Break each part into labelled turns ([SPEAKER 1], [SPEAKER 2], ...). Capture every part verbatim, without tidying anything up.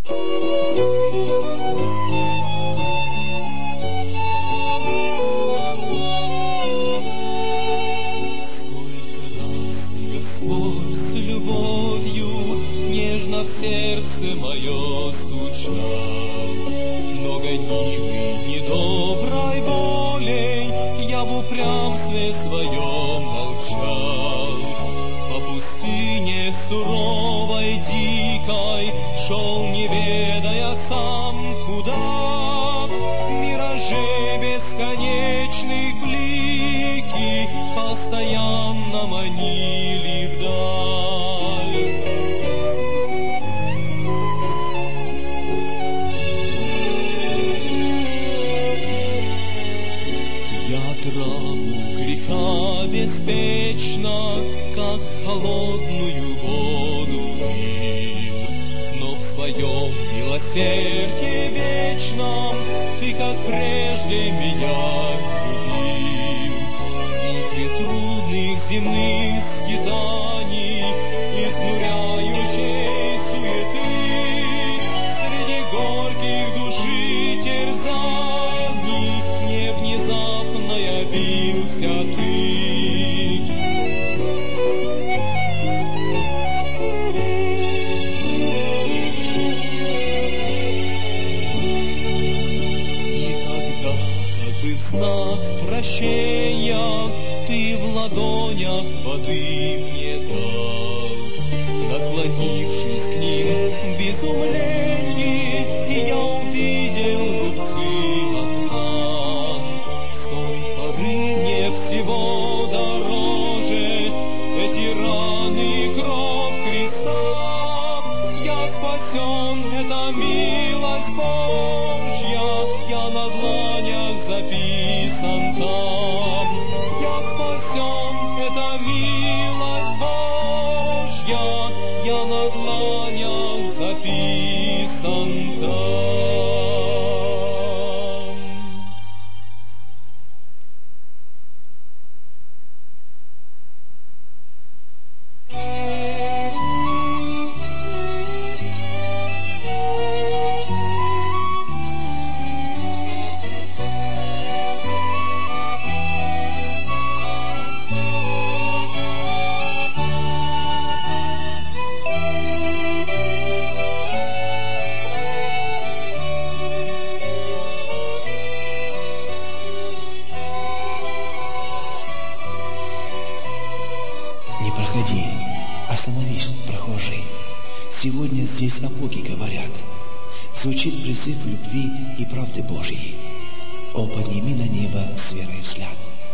[SPEAKER 1] Звучит призыв любви и правды Божьей. О, подними на небо с верой взгляд.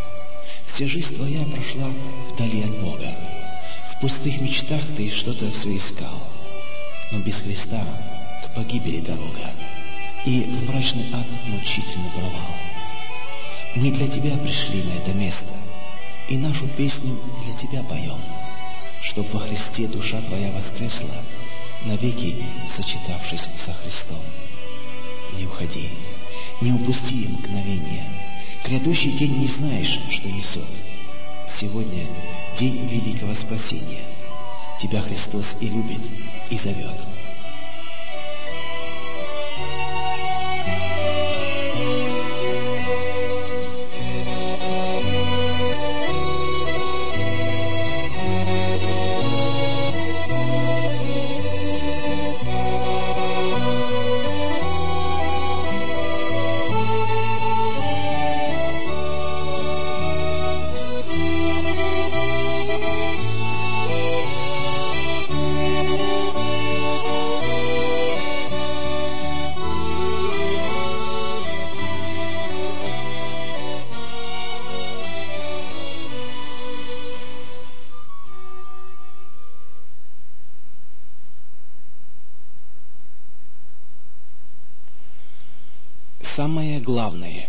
[SPEAKER 1] Вся жизнь твоя прошла вдали от Бога. В пустых мечтах ты что-то все искал. Но без Христа к погибели дорога, и в мрачный ад мучительный провал. Мы для тебя пришли на это место, и нашу песню для тебя поем, чтоб во Христе душа твоя воскресла, навеки сочетавшись со Христом. Не уходи, не упусти мгновение. Грядущий день не знаешь, что несет. Сегодня день великого спасения. Тебя Христос и любит, и зовет. Самое главное.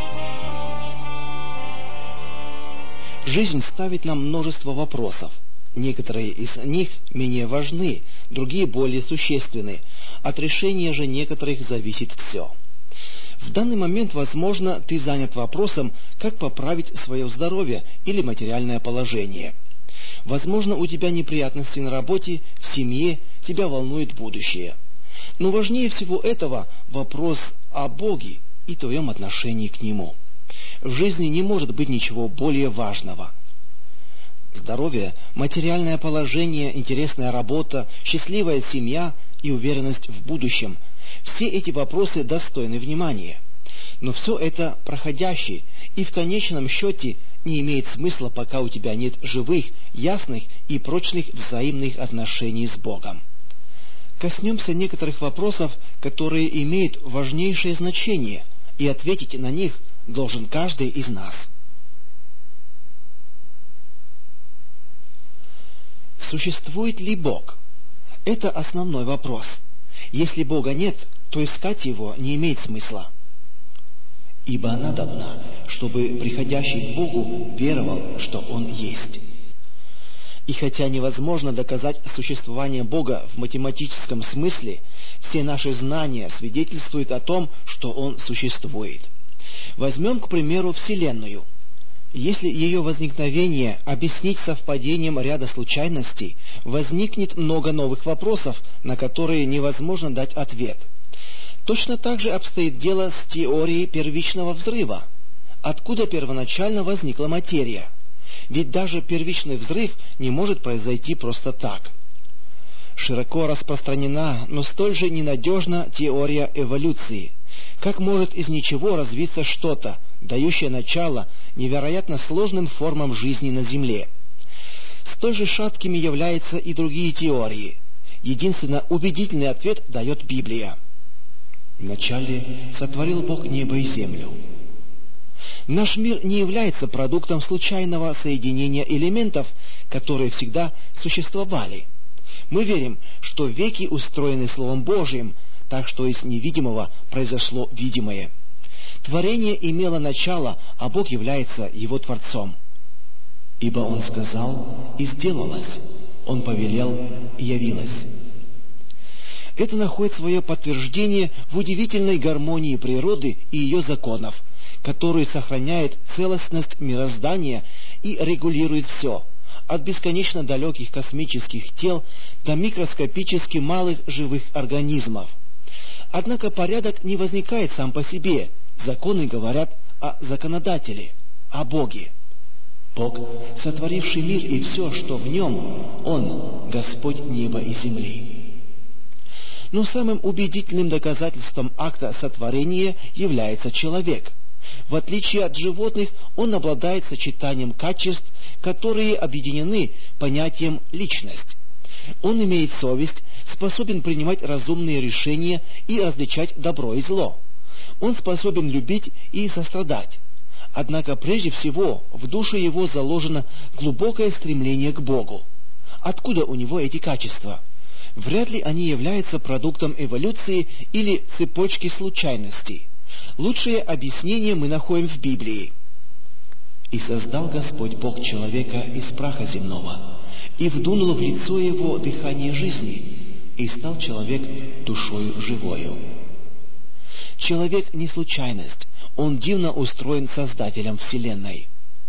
[SPEAKER 1] Жизнь ставит нам множество вопросов, Некоторые из них менее важны, другие более существенны. От решения же некоторых зависит все. В данный момент, возможно, ты занят вопросом, как поправить свое здоровье или материальное положение. Возможно, у тебя неприятности на работе, в семье, тебя волнует будущее. Но важнее всего этого вопрос о Боге и твоем отношении к Нему. В жизни не может быть ничего более важного. Здоровье, материальное положение, интересная работа, счастливая семья и уверенность в будущем – все эти вопросы достойны внимания. Но все это проходящее и в конечном счете не имеет смысла, пока у тебя нет живых, ясных и прочных взаимных отношений с Богом. Коснемся некоторых вопросов, которые имеют важнейшее значение, и ответить на них должен каждый из нас. Существует ли Бог? Это основной вопрос. Если Бога нет, то искать Его не имеет смысла. Ибо надобно, чтобы приходящий к Богу веровал, что Он есть. И хотя невозможно доказать существование Бога в математическом смысле, все наши знания свидетельствуют о том, что Он существует. Возьмем, к примеру, Вселенную. Если ее возникновение объяснить совпадением ряда случайностей, возникнет много новых вопросов, на которые невозможно дать ответ. Точно так же обстоит дело с теорией первичного взрыва. Откуда первоначально возникла материя? Ведь даже первичный взрыв не может произойти просто так. Широко распространена, но столь же ненадежна теория эволюции. Как может из ничего развиться что-то, дающее начало невероятно сложным формам жизни на Земле? Столь же шаткими являются и другие теории. Единственно убедительный ответ дает Библия. «Вначале сотворил Бог небо и землю». Наш мир не является продуктом случайного соединения элементов, которые всегда существовали. Мы верим, что веки устроены Словом Божиим, так что из невидимого произошло видимое. Творение имело начало, а Бог является его Творцом. «Ибо Он сказал, и сделалось, Он повелел, и явилось». Это находит свое подтверждение в удивительной гармонии природы и ее законов, который сохраняет целостность мироздания и регулирует все, от бесконечно далеких космических тел до микроскопически малых живых организмов. Однако порядок не возникает сам по себе, законы говорят о законодателе, о Боге. Бог, сотворивший мир и все, что в нем, Он, Господь неба и земли. Но самым убедительным доказательством акта сотворения является человек. В отличие от животных, он обладает сочетанием качеств, которые объединены понятием «личность». Он имеет совесть, способен принимать разумные решения и различать добро и зло. Он способен любить и сострадать. Однако прежде всего в душе его заложено глубокое стремление к Богу. Откуда у него эти качества? Вряд ли они являются продуктом эволюции или цепочки случайностей. Лучшее объяснение мы находим в Библии. «И создал Господь Бог человека из праха земного, и вдунул в лицо его дыхание жизни, и стал человек душою живою». Человек не случайность, он дивно устроен Создателем Вселенной.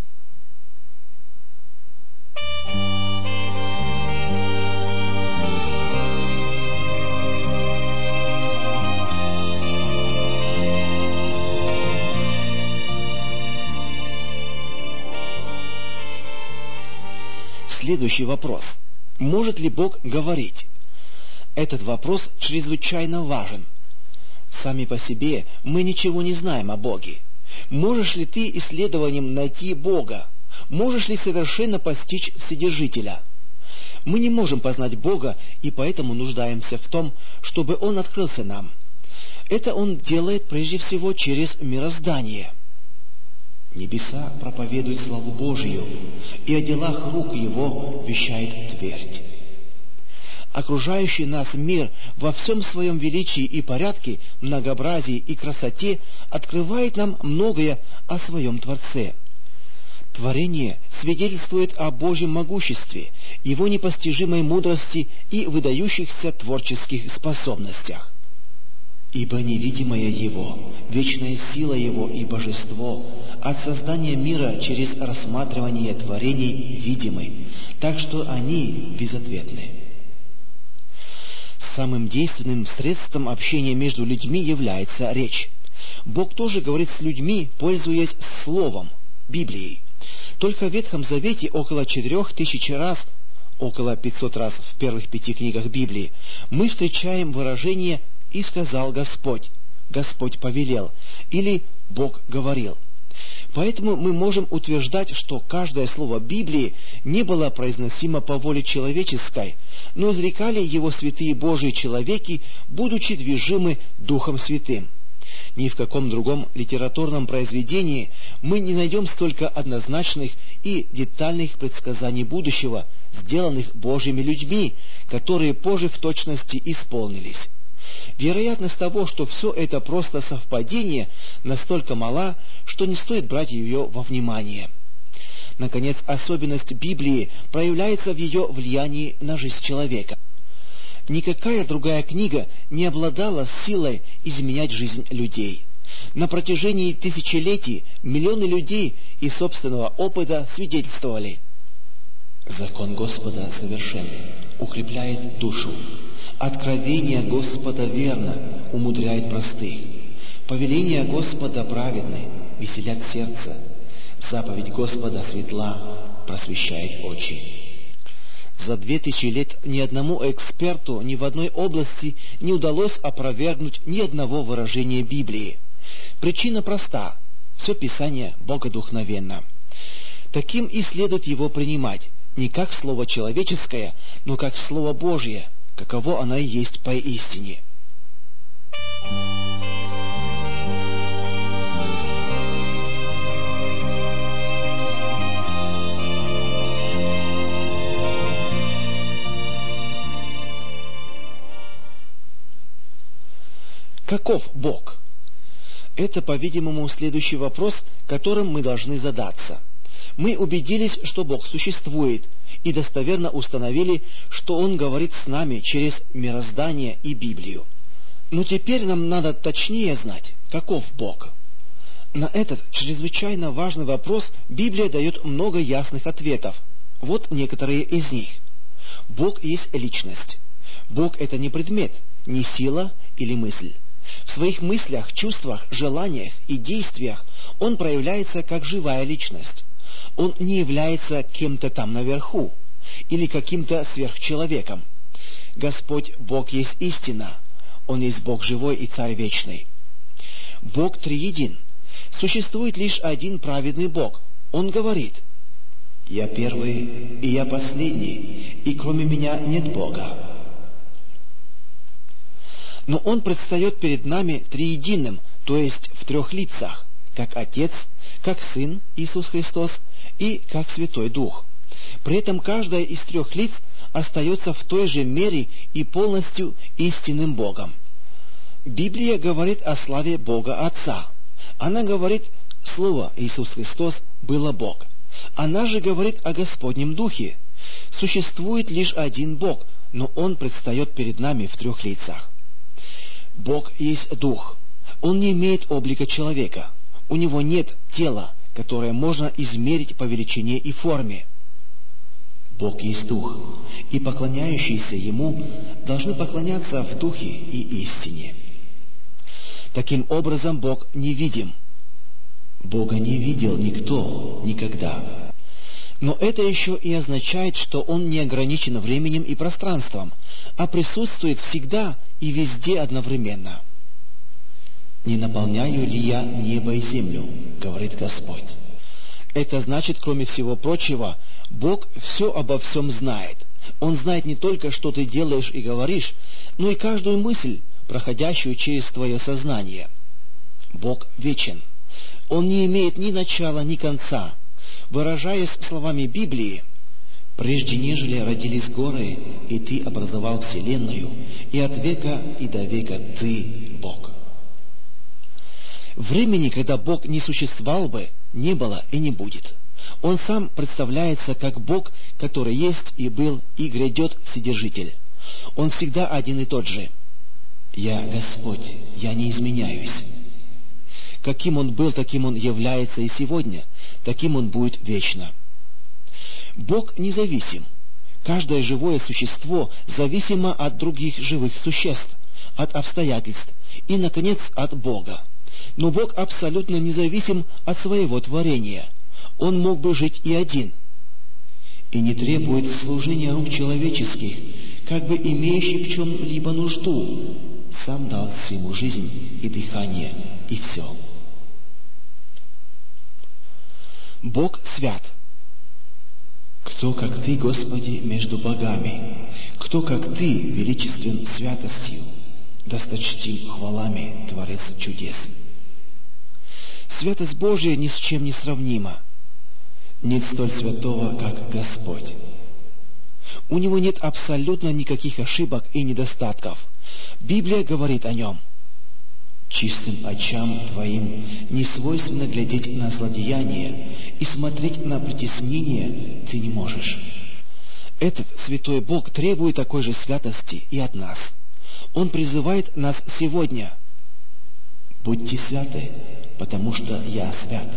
[SPEAKER 1] Следующий вопрос. Может ли Бог говорить? Этот вопрос чрезвычайно важен. Сами по себе мы ничего не знаем о Боге. Можешь ли ты исследованием найти Бога? Можешь ли совершенно постичь Вседержителя? Мы не можем познать Бога, и поэтому нуждаемся в том, чтобы Он открылся нам. Это Он делает прежде всего через мироздание. «Небеса проповедуют славу Божию, и о делах рук Его вещает твердь». Окружающий нас мир во всем своем величии и порядке, многообразии и красоте открывает нам многое о своем Творце.
[SPEAKER 2] Творение свидетельствует о Божьем могуществе, Его непостижимой мудрости и выдающихся творческих способностях.
[SPEAKER 1] Ибо невидимое Его, вечная сила Его и божество от создания мира через рассматривание творений видимы, так что они безответны.
[SPEAKER 2] Самым действенным средством общения между людьми является речь. Бог тоже говорит с людьми, пользуясь Словом, Библией. Только в Ветхом Завете около четырех тысяч раз, около пятьсот раз в первых пяти книгах Библии, мы встречаем выражение «И сказал Господь», «Господь повелел» или «Бог говорил». Поэтому мы можем утверждать, что каждое слово Библии не было произносимо по воле человеческой, но изрекали его святые Божьи человеки, будучи движимы Духом Святым. Ни в каком другом литературном произведении мы не найдем столько однозначных и детальных предсказаний будущего, сделанных Божьими людьми, которые позже в точности исполнились. Вероятность того, что все это просто совпадение, настолько мала, что не стоит брать ее во внимание. Наконец, особенность Библии проявляется в ее влиянии на жизнь человека. Никакая другая книга не обладала силой изменять жизнь людей. На протяжении тысячелетий миллионы людей из собственного опыта свидетельствовали:
[SPEAKER 1] «Закон Господа совершен, укрепляет душу. Откровение Господа верно, умудряет простых. Повеления Господа праведны, веселят сердце. Заповедь Господа светла, просвещает очи».
[SPEAKER 2] За две тысячи лет ни одному эксперту ни в одной области не удалось опровергнуть ни одного выражения Библии. Причина проста: все Писание богодухновенно. Таким и следует его принимать, не как слово человеческое, но как слово Божье, каково оно и есть поистине. Каков Бог? Это, по-видимому, следующий вопрос, которым мы должны задаться. Мы убедились, что Бог существует, и достоверно установили, что Он говорит с нами через мироздание и Библию. Но теперь нам надо точнее знать, каков Бог. На этот чрезвычайно важный вопрос Библия дает много ясных ответов. Вот некоторые из них. Бог есть личность. Бог — это не предмет, не сила или мысль. В своих мыслях, чувствах, желаниях и действиях Он проявляется как живая личность. Он не является кем-то там наверху или каким-то сверхчеловеком. Господь Бог есть истина. Он есть Бог живой и Царь вечный. Бог триедин. Существует лишь один праведный Бог. Он говорит:
[SPEAKER 1] «Я первый, и я последний, и кроме меня нет Бога».
[SPEAKER 2] Но Он предстает перед нами триединым, то есть в трех лицах, как Отец, как Сын Иисус Христос и как Святой Дух. При этом каждое из трех лиц остается в той же мере и полностью истинным Богом. Библия говорит о славе Бога Отца. Она говорит: Слово Иисус Христос было Бог. Она же говорит о Господнем Духе. Существует лишь один Бог, но Он предстает перед нами в трех лицах. Бог есть Дух. Он не имеет облика человека. У Него нет тела, которое можно измерить по величине и форме.
[SPEAKER 1] Бог есть Дух, и поклоняющиеся Ему должны поклоняться в Духе и истине.
[SPEAKER 2] Таким образом, Бог невидим.
[SPEAKER 1] Бога не видел никто никогда.
[SPEAKER 2] Но это еще и означает, что Он не ограничен временем и пространством, а присутствует всегда и везде одновременно.
[SPEAKER 1] «Не наполняю ли я небо и землю, — говорит Господь».
[SPEAKER 2] Это значит, кроме всего прочего, Бог все обо всем знает. Он знает не только, что ты делаешь и говоришь, но и каждую мысль, проходящую через твое сознание. Бог вечен. Он не имеет ни начала, ни конца. Выражаясь словами Библии:
[SPEAKER 1] «Прежде нежели родились горы, и Ты образовал вселенную, и от века и до века Ты Бог».
[SPEAKER 2] Времени, когда Бог не существовал бы, не было и не будет. Он сам представляется как Бог, который есть и был, и грядет Вседержитель. Он всегда один и тот же.
[SPEAKER 1] «Я Господь, я не изменяюсь».
[SPEAKER 2] Каким Он был, таким Он является и сегодня, таким Он будет вечно. Бог независим. Каждое живое существо зависимо от других живых существ, от обстоятельств и, наконец, от Бога. Но Бог абсолютно независим от своего творения. Он мог бы жить и один.
[SPEAKER 1] И не требует служения рук человеческих, как бы имеющий в чем-либо нужду. Сам дал всему жизнь и дыхание, и все.
[SPEAKER 2] Бог свят.
[SPEAKER 1] Кто, как Ты, Господи, между богами? Кто, как Ты, величествен святостью, досточтим хвалами, Творец чудес?
[SPEAKER 2] Святость Божия ни с чем не сравнима.
[SPEAKER 1] Нет столь святого, как Господь.
[SPEAKER 2] У Него нет абсолютно никаких ошибок и недостатков. Библия говорит о Нем.
[SPEAKER 1] Чистым очам Твоим не свойственно глядеть на злодеяние, и смотреть на притеснение Ты не можешь.
[SPEAKER 2] Этот святой Бог требует такой же святости и от нас. Он призывает нас сегодня.
[SPEAKER 1] «Будьте святы, потому что я свят».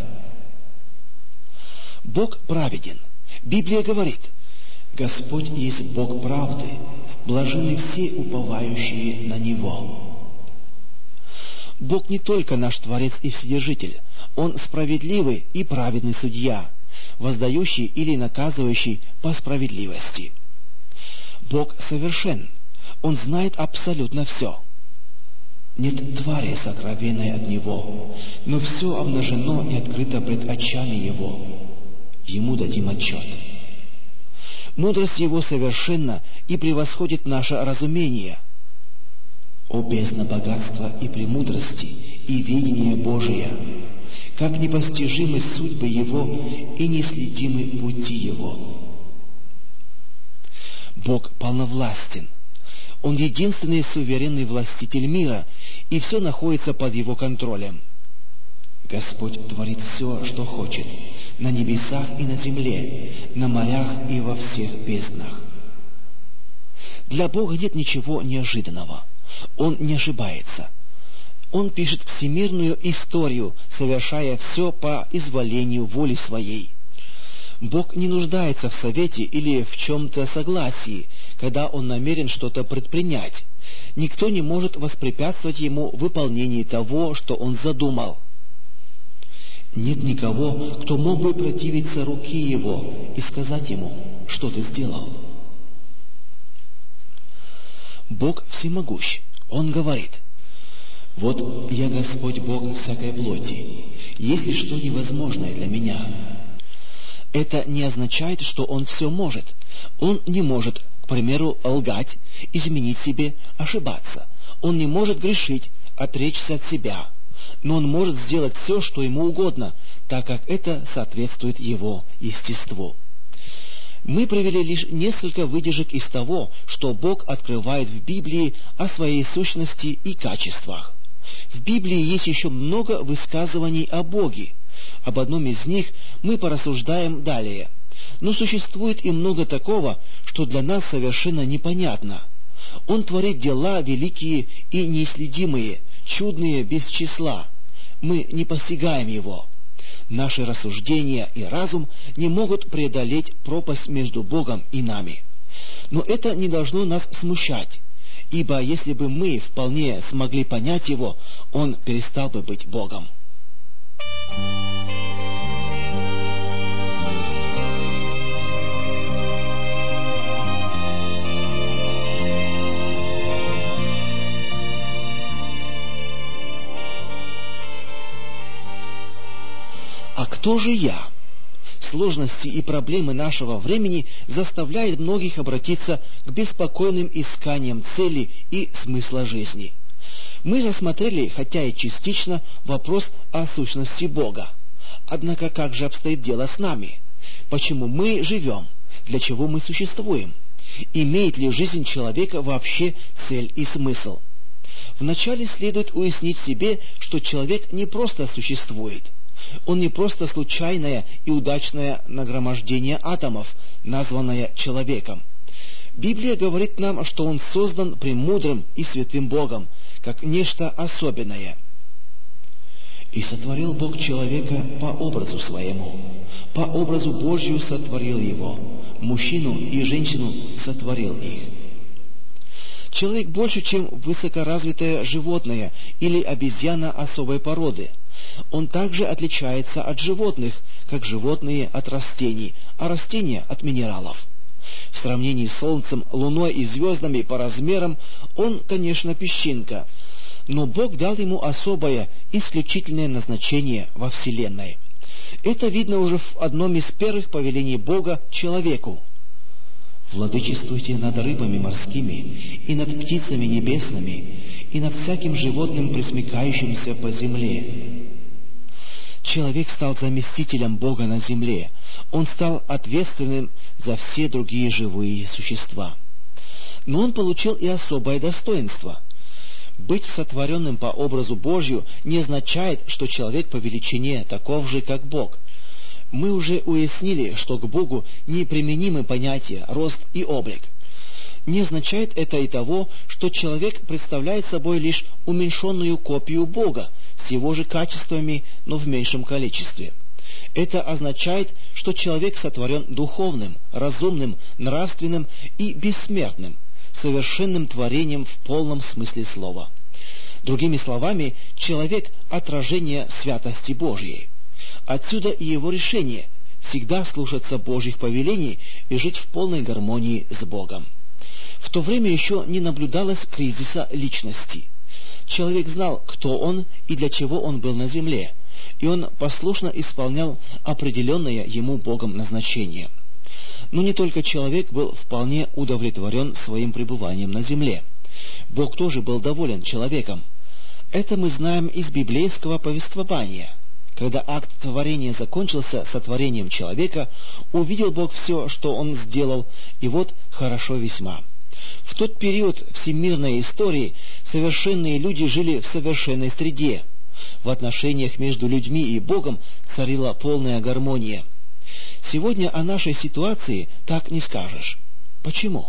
[SPEAKER 2] Бог праведен. Библия говорит:
[SPEAKER 1] «Господь есть Бог правды, блаженны все уповающие на Него».
[SPEAKER 2] Бог не только наш Творец и Вседержитель. Он справедливый и праведный судья, воздающий или наказывающий по справедливости. Бог совершен. Он знает абсолютно все.
[SPEAKER 1] Нет твари сокровенной от Него, но все обнажено и открыто пред очами Его. Ему дадим отчет.
[SPEAKER 2] Мудрость Его совершенна и превосходит наше разумение.
[SPEAKER 1] О бездна богатства и премудрости, и видение Божие! Как непостижимы судьбы Его и неследимы пути Его!
[SPEAKER 2] Бог полновластен. Он единственный суверенный властитель мира, и все находится под Его контролем.
[SPEAKER 1] Господь творит все, что хочет, на небесах и на земле, на морях и во всех безднах.
[SPEAKER 2] Для Бога нет ничего неожиданного. Он не ошибается. Он пишет всемирную историю, совершая все по изволению воли Своей. Бог не нуждается в совете или в чем-то согласии, когда Он намерен что-то предпринять. Никто не может воспрепятствовать Ему в выполнении того, что Он задумал.
[SPEAKER 1] Нет никого, кто мог бы противиться руке Его и сказать Ему: что Ты сделал?
[SPEAKER 2] Бог всемогущ. Он говорит:
[SPEAKER 1] «Вот я Господь Бог всякой плоти. Есть ли что невозможное для Меня?»
[SPEAKER 2] Это не означает, что Он все может. Он не может, к примеру, лгать, изменить себе, ошибаться. Он не может грешить, отречься от себя. Но Он может сделать все, что Ему угодно, так как это соответствует Его естеству. Мы привели лишь несколько выдержек из того, что Бог открывает в Библии о Своей сущности и качествах. В Библии есть еще много высказываний о Боге. Об одном из них мы порассуждаем далее. Но существует и много такого, что для нас совершенно непонятно. Он творит дела великие и неисследимые, чудные без числа. Мы не постигаем Его. Наши рассуждения и разум не могут преодолеть пропасть между Богом и нами. Но это не должно нас смущать, ибо если бы мы вполне смогли понять Его, Он перестал бы быть Богом. А кто же я? Сложности и проблемы нашего времени заставляют многих обратиться к беспокойным исканиям цели и смысла жизни. Мы рассмотрели, хотя и частично, вопрос о сущности Бога. Однако как же обстоит дело с нами? Почему мы живем? Для чего мы существуем? Имеет ли жизнь человека вообще цель и смысл? Вначале следует уяснить себе, что человек не просто существует. Он не просто случайное и удачное нагромождение атомов, названное человеком. Библия говорит нам, что он создан премудрым и святым Богом, как нечто особенное.
[SPEAKER 1] «И сотворил Бог человека по образу своему, по образу Божию сотворил его, мужчину и женщину сотворил их».
[SPEAKER 2] Человек больше, чем высокоразвитое животное или обезьяна особой породы. Он также отличается от животных, как животные от растений, а растения от минералов. В сравнении с Солнцем, Луной и звездами по размерам он, конечно, песчинка, но Бог дал ему особое, исключительное назначение во Вселенной. Это видно уже в одном из первых повелений Бога человеку.
[SPEAKER 1] «Владычествуйте над рыбами морскими, и над птицами небесными, и над всяким животным, пресмыкающимся по земле».
[SPEAKER 2] Человек стал заместителем Бога на земле. Он стал ответственным за все другие живые существа. Но он получил и особое достоинство. Быть сотворенным по образу Божью не означает, что человек по величине таков же, как Бог. Мы уже уяснили, что к Богу неприменимы понятия рост и облик. Не означает это и того, что человек представляет собой лишь уменьшенную копию Бога с его же качествами, но в меньшем количестве. Это означает, что человек сотворен духовным, разумным, нравственным и бессмертным, совершенным творением в полном смысле слова. Другими словами, человек — отражение святости Божьей. Отсюда и его решение всегда слушаться Божьих повелений и жить в полной гармонии с Богом. В то время еще не наблюдалось кризиса личности. Человек знал, кто он и для чего он был на земле, и он послушно исполнял определенное ему Богом назначение. Но не только человек был вполне удовлетворен своим пребыванием на земле. Бог тоже был доволен человеком. Это мы знаем из библейского повествования. Когда акт творения закончился сотворением человека, увидел Бог все, что он сделал, и вот хорошо весьма. В тот период всемирной истории совершенные люди жили в совершенной среде. В отношениях между людьми и Богом царила полная гармония. Сегодня о нашей ситуации так не скажешь. Почему?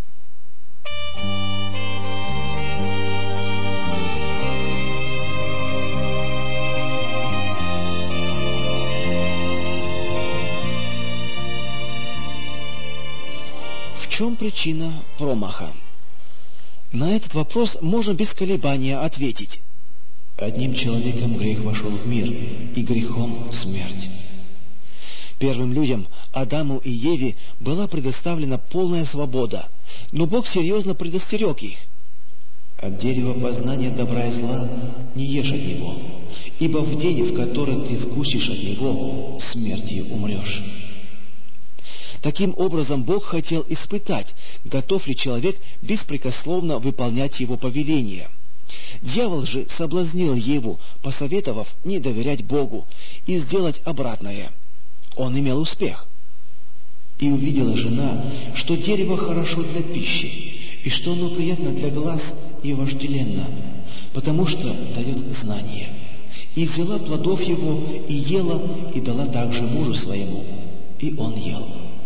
[SPEAKER 2] В чем причина промаха? На этот вопрос можно без колебания ответить.
[SPEAKER 1] Одним человеком грех вошел в мир, и грехом смерть.
[SPEAKER 2] Первым людям, Адаму и Еве, была предоставлена полная свобода, но Бог серьезно предостерег их.
[SPEAKER 1] От дерева познания добра и зла не ешь от него, ибо в день, в который ты вкусишь от него, смертью умрешь.
[SPEAKER 2] Таким образом, Бог хотел испытать, готов ли человек беспрекословно выполнять его повеления. Дьявол же соблазнил Еву, посоветовав не доверять Богу и сделать обратное. Он имел успех.
[SPEAKER 1] «И увидела жена, что дерево хорошо для пищи, и что оно приятно для глаз и вожделенно, потому что дает знание. И взяла плодов его, и ела, и дала также мужу своему, и он ел».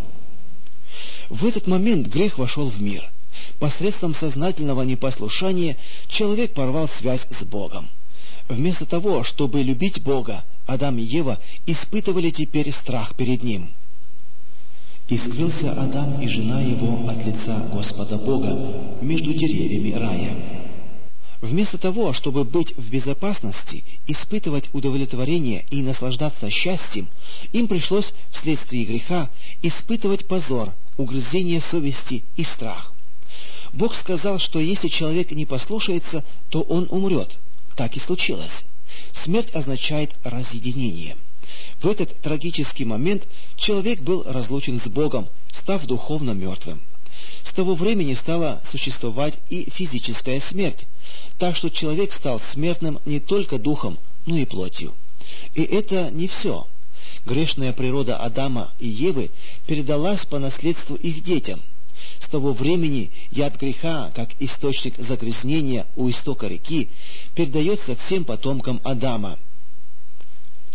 [SPEAKER 2] В этот момент грех вошел в мир. Посредством сознательного непослушания человек порвал связь с Богом. Вместо того, чтобы любить Бога, Адам и Ева испытывали теперь страх перед Ним.
[SPEAKER 1] «И скрылся Адам и жена его от лица Господа Бога между деревьями рая».
[SPEAKER 2] Вместо того, чтобы быть в безопасности, испытывать удовлетворение и наслаждаться счастьем, им пришлось вследствие греха испытывать позор, угрызение совести и страх. Бог сказал, что если человек не послушается, то он умрет. Так и случилось. Смерть означает разъединение. В этот трагический момент человек был разлучен с Богом, став духовно мертвым. С того времени стала существовать и физическая смерть, так что человек стал смертным не только духом, но и плотью. И это не все. Грешная природа Адама и Евы передалась по наследству их детям. С того времени яд греха, как источник загрязнения у истока реки, передается всем потомкам Адама.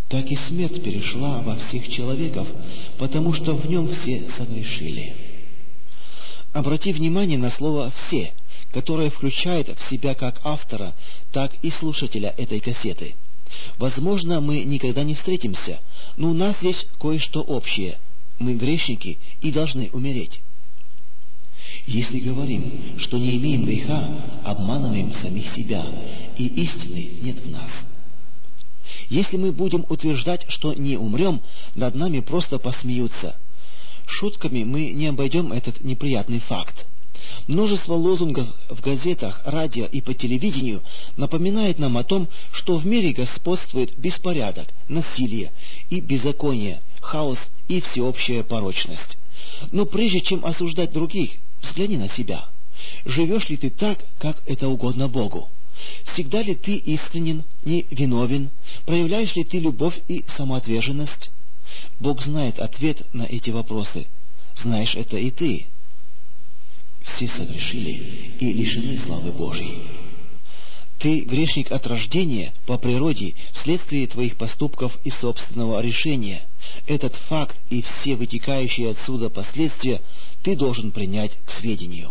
[SPEAKER 1] так и смерть перешла во всех человеков, потому что в нем все согрешили.
[SPEAKER 2] Обрати внимание на слово «все», которое включает в себя как автора, так и слушателя этой кассеты. Возможно, мы никогда не встретимся, но у нас есть кое-что общее. Мы грешники и должны умереть.
[SPEAKER 1] Если говорим, что не имеем греха, обманываем самих себя, и истины нет в нас.
[SPEAKER 2] Если мы будем утверждать, что не умрем, над нами просто посмеются. Шутками мы не обойдем этот неприятный факт. Множество лозунгов в газетах, радио и по телевидению напоминает нам о том, что в мире господствует беспорядок, насилие и беззаконие, хаос и всеобщая порочность. Но прежде чем осуждать других, взгляни на себя. Живешь ли ты так, как это угодно Богу? Всегда ли ты искренен, не виновен? Проявляешь ли ты любовь и самоотверженность? Бог знает ответ на эти вопросы. Знаешь это и ты.
[SPEAKER 1] Все согрешили и лишены славы Божьей.
[SPEAKER 2] Ты грешник от рождения, по природе, вследствие твоих поступков и собственного решения. Этот факт и все вытекающие отсюда последствия ты должен принять к сведению.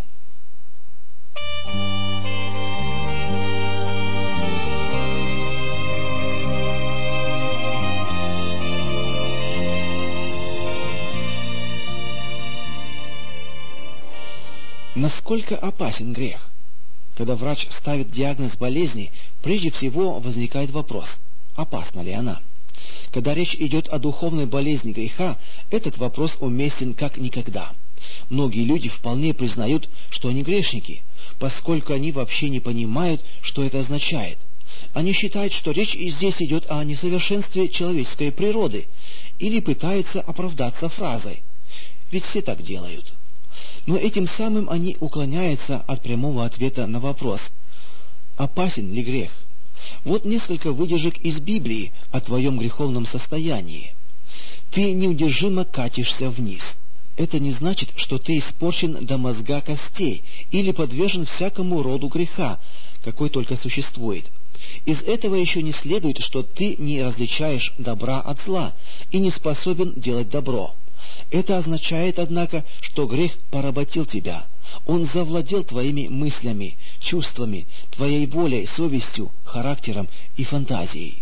[SPEAKER 2] Насколько опасен грех? Когда врач ставит диагноз болезни, прежде всего возникает вопрос, опасна ли она? Когда речь идет о духовной болезни греха, этот вопрос уместен как никогда. Многие люди вполне признают, что они грешники, поскольку они вообще не понимают, что это означает. Они считают, что речь и здесь идет о несовершенстве человеческой природы, или пытаются оправдаться фразой «ведь все так делают». Но этим самым они уклоняются от прямого ответа на вопрос «опасен ли грех?». Вот несколько выдержек из Библии о твоем греховном состоянии. Ты неудержимо катишься вниз. Это не значит, что ты испорчен до мозга костей или подвержен всякому роду греха, какой только существует. Из этого еще не следует, что ты не различаешь добра от зла и не способен делать добро. Это означает, однако, что грех поработил тебя. Он завладел твоими мыслями, чувствами, твоей волей, совестью, характером и фантазией.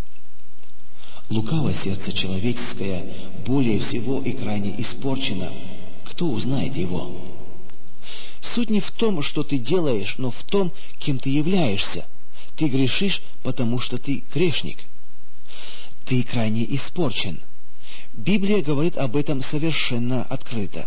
[SPEAKER 1] Лукавое сердце человеческое более всего и крайне испорчено. Кто узнает его?
[SPEAKER 2] Суть не в том, что ты делаешь, но в том, кем ты являешься. Ты грешишь, потому что ты грешник. Ты крайне испорчен. Библия говорит об этом совершенно открыто.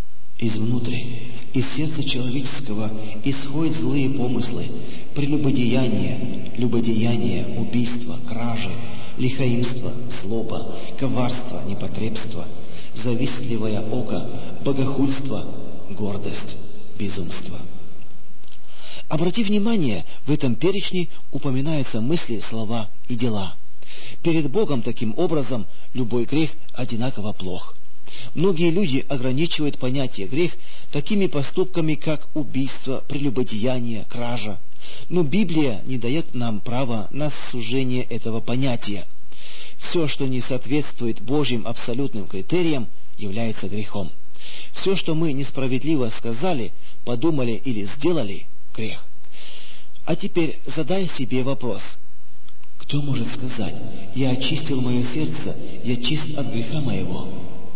[SPEAKER 1] Изнутри, из сердца человеческого исходят злые помыслы, прелюбодеяние, любодеяние, убийство, кражи, лихаимство, злоба, коварство, непотребство, завистливое око, богохульство, гордость, безумство.
[SPEAKER 2] Обрати внимание, в этом перечне упоминаются мысли, слова и дела. Перед Богом таким образом любой грех одинаково плох. Многие люди ограничивают понятие грех такими поступками, как убийство, прелюбодеяние, кража. Но Библия не дает нам права на сужение этого понятия. Все, что не соответствует Божьим абсолютным критериям, является грехом. Все, что мы несправедливо сказали, подумали или сделали, грех. А теперь задай себе вопрос.
[SPEAKER 1] Кто может сказать: «Я очистил мое сердце, я чист от греха моего»?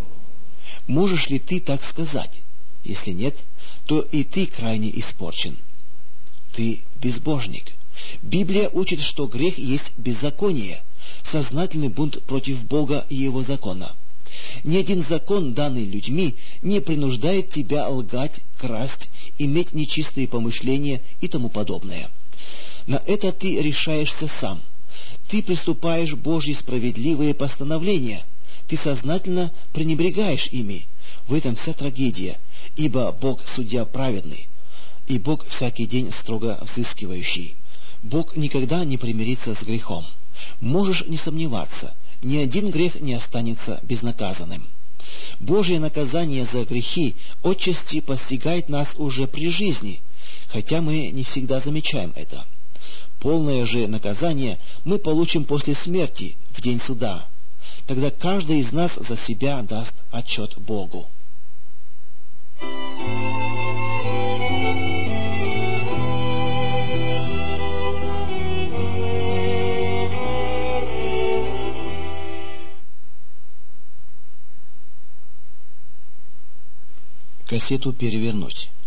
[SPEAKER 2] Можешь ли ты так сказать? Если нет, то и ты крайне испорчен. Ты безбожник. Библия учит, что грех есть беззаконие, сознательный бунт против Бога и Его закона. Ни один закон, данный людьми, не принуждает тебя лгать, красть, иметь нечистые помышления и тому подобное. На это ты решаешься сам. Ты приступаешь Божьи справедливые постановления. Ты сознательно пренебрегаешь ими. В этом вся трагедия, ибо Бог судья праведный, и Бог всякий день строго взыскивающий. Бог никогда не примирится с грехом. Можешь не сомневаться, ни один грех не останется безнаказанным. Божье наказание за грехи отчасти постигает нас уже при жизни, хотя мы не всегда замечаем это. Полное же наказание мы получим после смерти, в день суда. тогда каждый из нас за себя даст отчет Богу.
[SPEAKER 1] Кассету перевернуть.